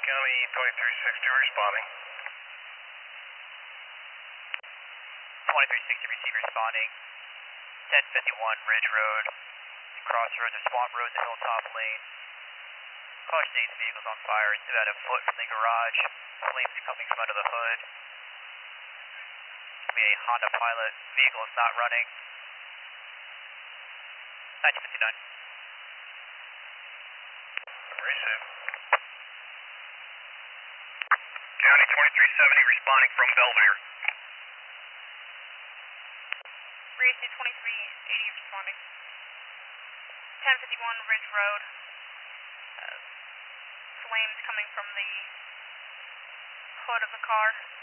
County 2360 responding. 2360 receive responding. 1051 Ridge Road. Crossroads or Swamp Road in the Hilltop Lane. Caution 8 vehicles on fire. It's about a foot from the garage. Flames coming from under the hood. It's a Honda Pilot. Vehicle is not running. 1959. Receive. County 2370 responding from Belvedere. Race 2380 responding. 1051 Ridge Road. Flames coming from the hood of the car.